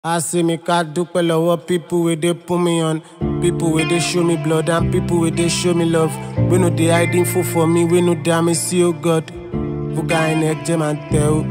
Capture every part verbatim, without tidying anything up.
I see me cat do love people where they put me on, people where they show me blood and people where they show me love. We know they hide info for me, we know damn me see oh God. Fuga in egg jam and tell.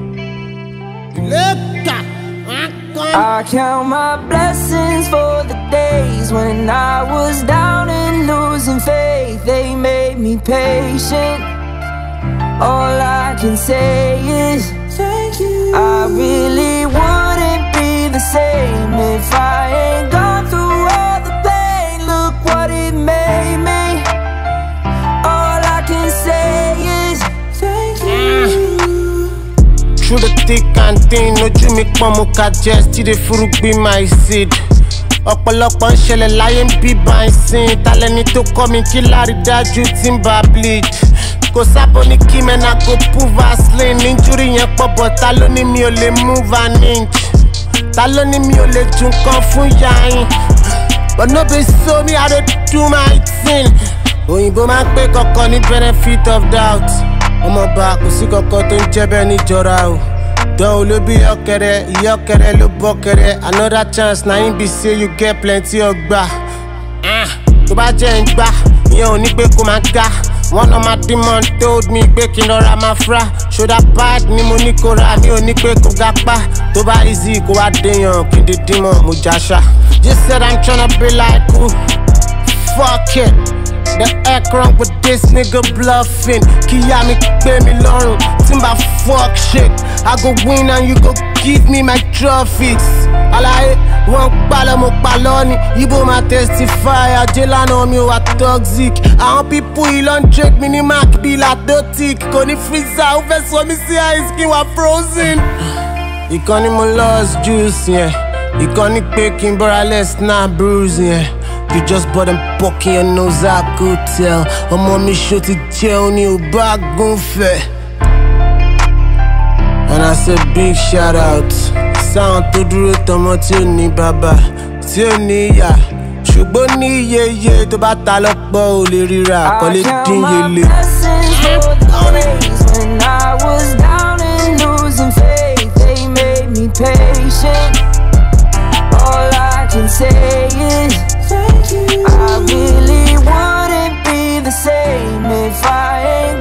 I count my blessings for the days when I was down and losing faith. They made me patient. All I can say is thank you. I really wouldn't be the same if I ain't gone through all the pain. Look what it made me. All I can say is thank you. Through the thick and thin, no you make mama just till the fruit be my seed. Ọ̀pọ̀lọpọ̀ ń ṣẹlẹ̀ láyé ń bí bá ń sìn. Talẹ́ni tó kọ́ mi kí lárídájú tí ń bá bleed. Kò sábò ní kí mẹ́nà go pull Vaseline. Injury yẹn pọ̀ bọ̀ ta ló ní mi ò lè move an inch. Ta ló ní mi ò lè ju nǹkan fún yàyín. But no be so me I dey do my thing. Òyìnbó máa ń pè kọ̀ọ̀kan ní benefit of doubt. Ọmọọba kò sí kọ̀ọ̀kan tó ń jẹ́ bẹ́ẹ̀ níjọra o. Dán o ló bí ọ̀kẹ́rẹ́, ìyá ọ̀kẹ́rẹ́ ló bọ́kẹ́rẹ́. Another chance na him be say you get plenty ọgbà. Tó bá jẹ́ ń gbá, ìyẹn ò ní pé kó máa ga. One of my demons told me pé kí n lọ́ra máa fra. Shoulda bad ni mo ní kó ra, mi ò ní pé kó ga pa. Tó bá easy kó wá déyàn, kí n dé dímọ̀ mo jáṣá. Just said I'm tryna be like who? Fuck it. The heck wrong with this nigga bluffing. Kiya mi pay me lọ́rùn, timba fuck shit. I go win and you go give me my trophies. Alaye, wọ́n pálọ̀ mo pálọ̀ ni. Ibo ma testify, ajé lánàá mi wà toxic. Àwọn people yìí ló ń trade mi ní mark bí latotic. Kò ní freezer, ó fẹ́ sọ mi sí ice kí wà frozen. Ìkan ni mo lost juice yẹn. Ìkan ni pé kí n bọ́ra less na bruise yẹn. You just bought them poking your nose, I could tell. Ọmọ mi ṣó ti jẹun ní ò bá gúnfẹ̀. And I say big shout out. Sound tó dúró tọmọ tí ò ní bàbá, tí ò ní ìyá. Ṣùgbọ́n ní iyeye tó bá ta lọ́pọ̀ ò lè ríra, kò lè dín yẹlé. When I was down and losing faith, they made me patient. All I can say is thank you. I really wouldn't be the same if I ain't